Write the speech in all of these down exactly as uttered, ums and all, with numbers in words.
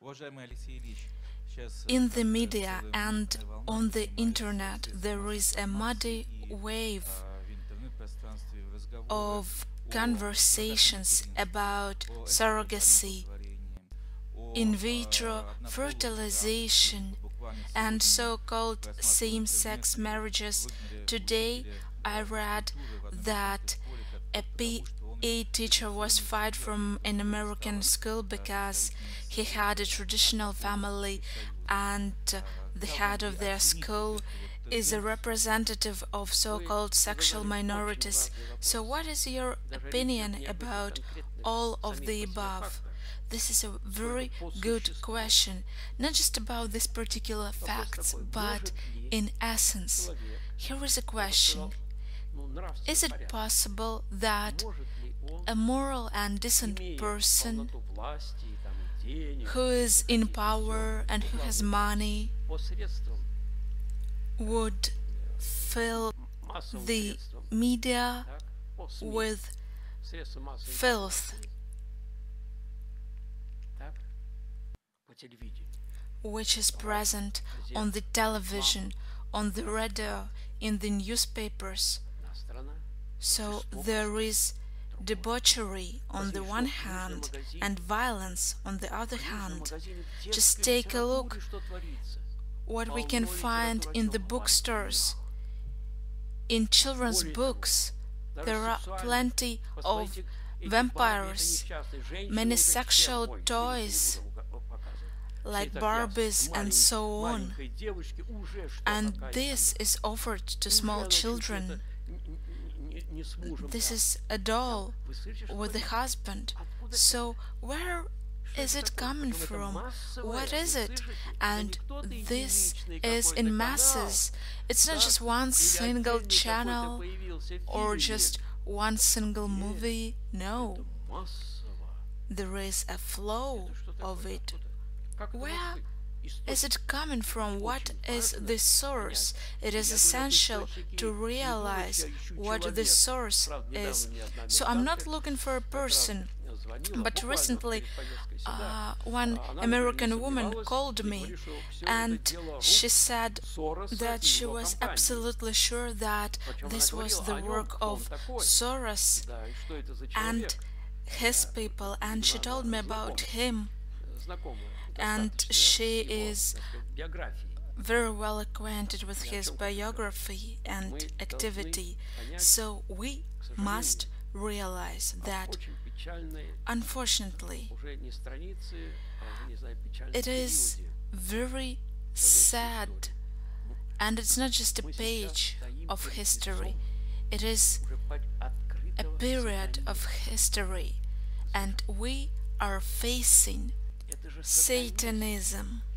In the media and on the internet, there is a muddy wave of conversations about surrogacy, in vitro fertilization, and so-called same-sex marriages. Today, I read that a P E teacher was fired from an American school because he had a traditional family and the head of their school is a representative of so-called sexual minorities. So what is your opinion about all of the above? This is a very good question, not just about these particular facts, but in essence. Here is a question. Is it possible that a moral and decent person who is in power and who has money would fill the media with filth, which is present on the television, on the radio, in the newspapers? So there is debauchery on the one hand and violence on the other hand. Just take a look what we can find in the bookstores, in children's books. There are plenty of vampires, many sexual toys like Barbies and so on, and this is offered to small children. This is a doll with a husband. So where is it coming from? What is it? And this is in masses. It's not just one single channel or just one single movie. No, there is a flow of it. Where is it coming from? What is the source? It is essential to realize what the source is. So I'm not looking for a person, but recently uh, one American woman called me and she said that she was absolutely sure that this was the work of Soros and his people, and she told me about him, and she is very well acquainted with his biography and activity. So we must realize that, unfortunately, it is very sad, and it's not just a page of history, it is a period of history, and we are facing Satanism.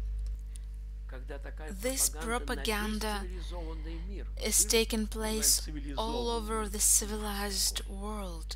This propaganda is taking place all over the civilized world.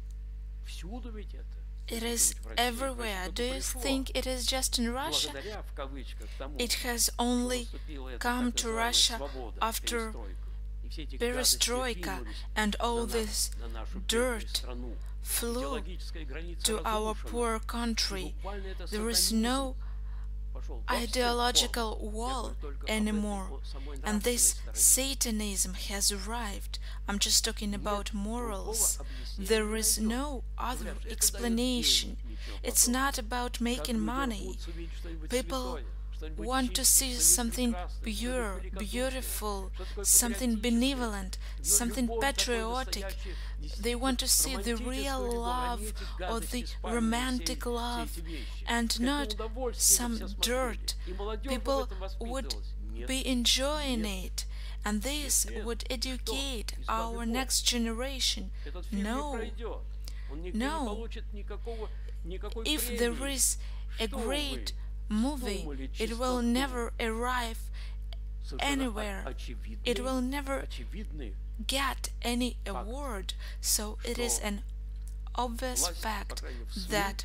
It is everywhere. Do you think it is just in Russia? It has only come to Russia after perestroika, and all this dirt flew to our poor country. There is no ideological wall anymore, and this Satanism has arrived. I'm just talking about morals. There is no other explanation. It's not about making money. People want to see something pure, beautiful, something benevolent, something patriotic. They want to see the real love or the romantic love and not some dirt. People would be enjoying it, and this would educate our next generation. No, no. If there is a great movie, it will never arrive anywhere. It will never get any award. So it is an obvious fact that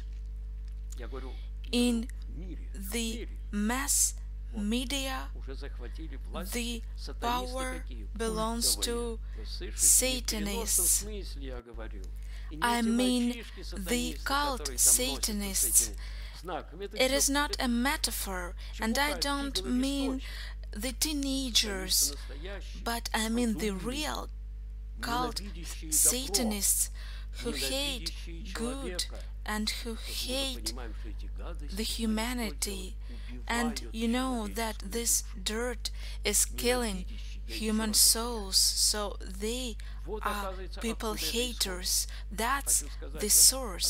in the mass media the power belongs to Satanists. I mean the cult Satanists, It is not a metaphor, and I don't mean the teenagers, but I mean the real cult Satanists who hate good and who hate the humanity. And you know that this dirt is killing human souls, so they are people haters. That's the source.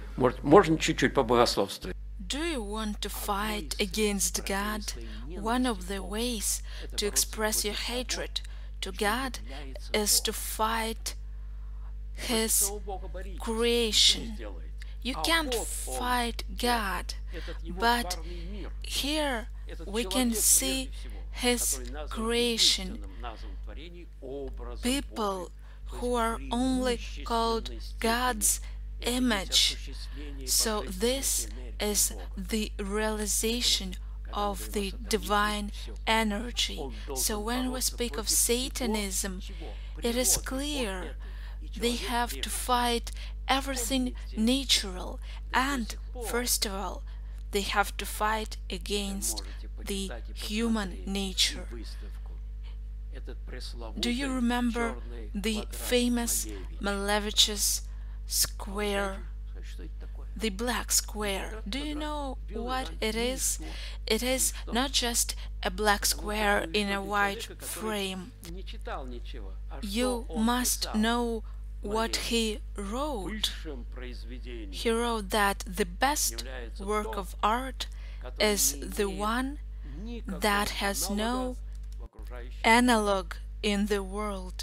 Do you want to fight against God? One of the ways to express your hatred to God is to fight His creation. You can't fight God, but here we can see His creation, people who are only called God's image. So this is the realization of the divine energy. So when we speak of Satanism, it is clear they have to fight everything natural, and first of all, they have to fight against the human nature. Do you remember the famous Malevich Square, the black square? Do you know what it is? It is not just a black square in a white frame. You must know what he wrote. He wrote that the best work of art is the one that has no analog in the world.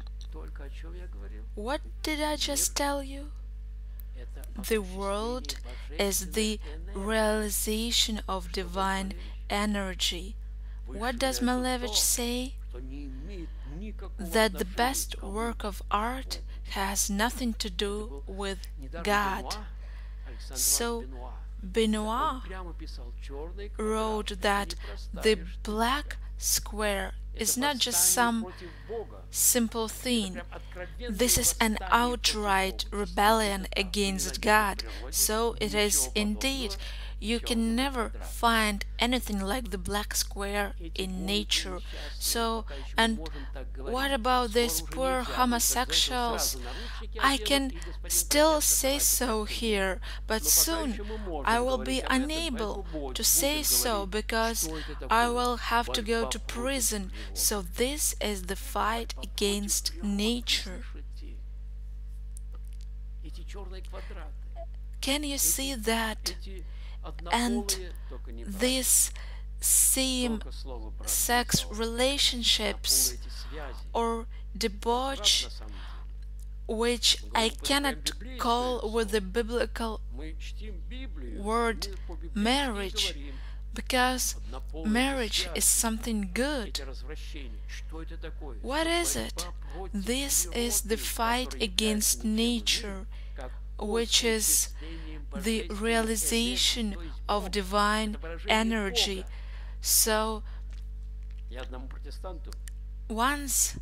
What did I just tell you? The world is the realization of divine energy. What does Malevich say? That the best work of art has nothing to do with God. So Benoit wrote that the black square is not just some simple thing. This is an outright rebellion against God. So it is indeed. You can never find anything like the black square in nature. So, and what about these poor homosexuals? I can still say so here, but soon I will be unable to say so because I will have to go to prison. So this is the fight against nature. Can you see that? And these same sex relationships or debauch, which I cannot call with the biblical word marriage, because marriage is something good. What is it? This is the fight against nature, which is the realization of divine energy. So once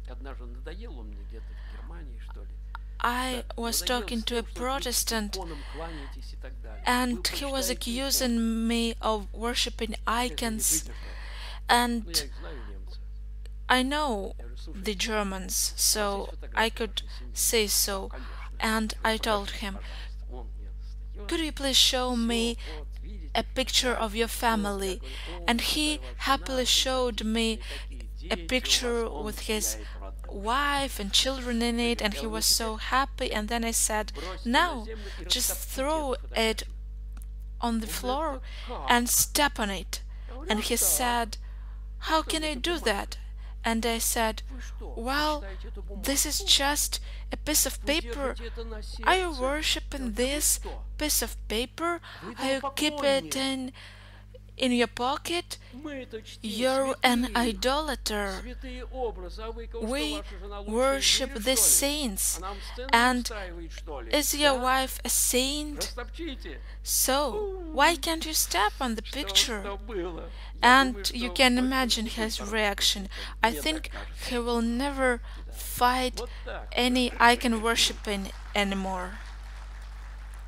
I was talking to a Protestant, and he was accusing me of worshipping icons, and I know the Germans, so I could say so, and I told him, could you please show me a picture of your family? And he happily showed me a picture with his wife and children in it, and he was so happy. And then I said, no, just throw it on the floor and step on it. And he said, how can I do that? And I said, well, this is just a piece of paper. Are you worshipping this piece of paper? Are you keep it in in your pocket? You're an idolater. We worship the saints. And is your wife a saint? So why can't you step on the picture? And you can imagine his reaction. I think he will never fight any icon worshipping anymore.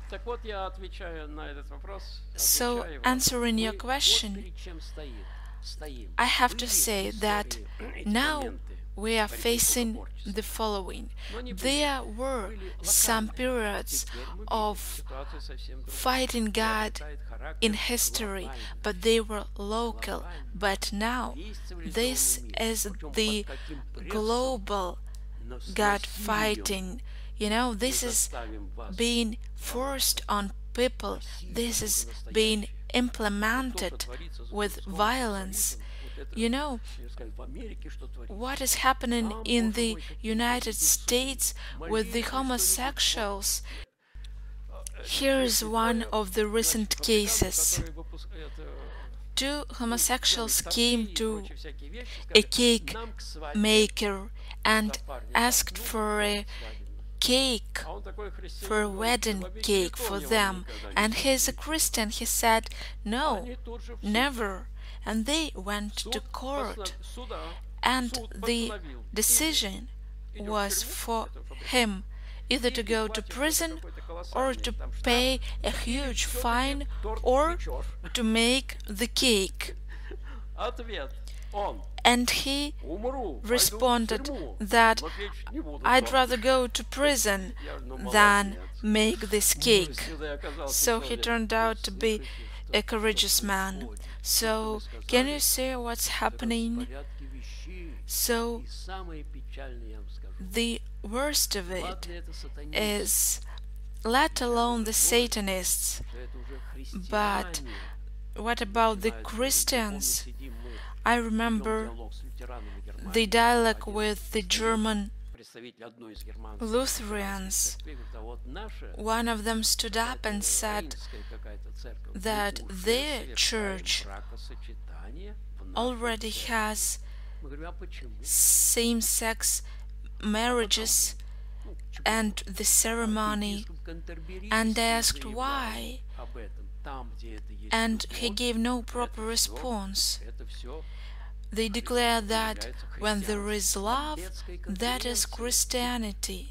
So, answering your question, I have to say that now we are facing the following. There were some periods of fighting God in history, but they were local. But now this is the global God fighting. You know, this is being forced on people. This is being implemented with violence. You know, what is happening in the United States with the homosexuals? Here is one of the recent cases. Two homosexuals came to a cake maker and asked for a cake, for a wedding cake for them. And he's a Christian. He said, no, never. And they went to court. And the decision was for him either to go to prison or to pay a huge fine or to make the cake. And he responded that I'd rather go to prison than make this cake. So he turned out to be a courageous man. So can you see what's happening? So the worst of it is, let alone the Satanists, but what about the Christians? I remember the dialogue with the German Lutherans. One of them stood up and said that their church already has same-sex marriages and the ceremony, and asked why, and he gave no proper response. They declare that when there is love, that is Christianity.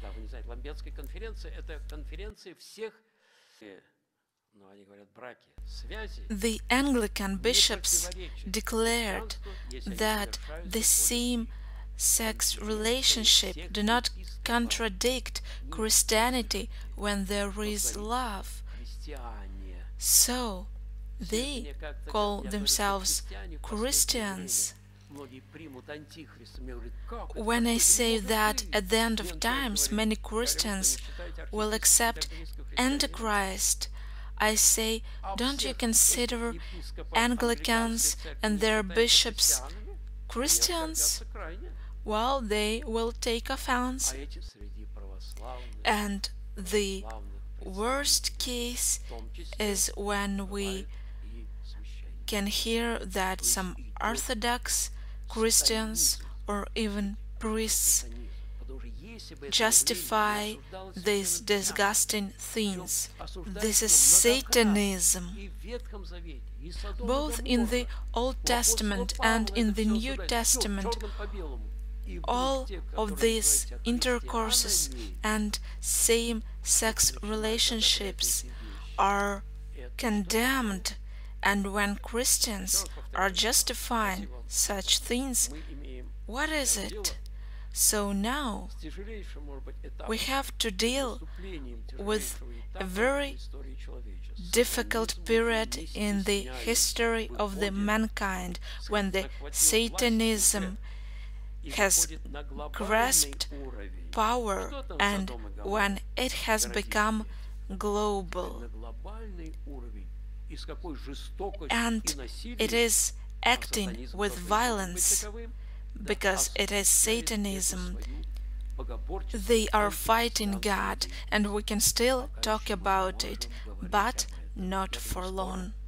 The Anglican bishops declared that the same-sex relationship do not contradict Christianity when there is love. So, they call themselves Christians. When I say that at the end of times many Christians will accept Antichrist, I say, don't you consider Anglicans and their bishops Christians? Well, they will take offense. And the worst case is when we can hear that some Orthodox Christians or even priests justify these disgusting things. This is Satanism. Both in the Old Testament and in the New Testament, all of these intercourses and same-sex relationships are condemned, and when Christians are justifying such things, what is it? So now we have to deal with a very difficult period in the history of the mankind when the Satanism has grasped power and when it has become global, and it is acting with violence because it is Satanism. They are fighting God, and we can still talk about it, but not for long.